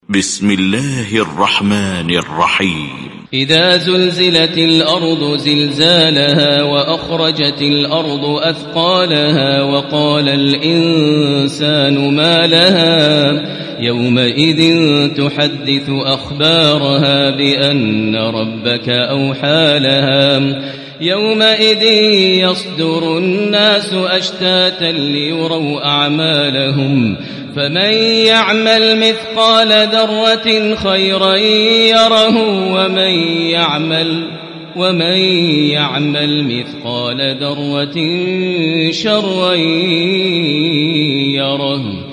بسم الله الرحمن الرحيم إذا زلزلت الأرض زلزالها وأخرجت الأرض أثقالها وقال الإنسان ما لها يومئذ تحدث أخبارها بأن ربك أوحى لها يومئذ يصدر الناس أشتاتا ليروا أعمالهم فمن يعمل مثقال ذرة خيرا يره ومن يعمل مثقال ذرة شرا يره.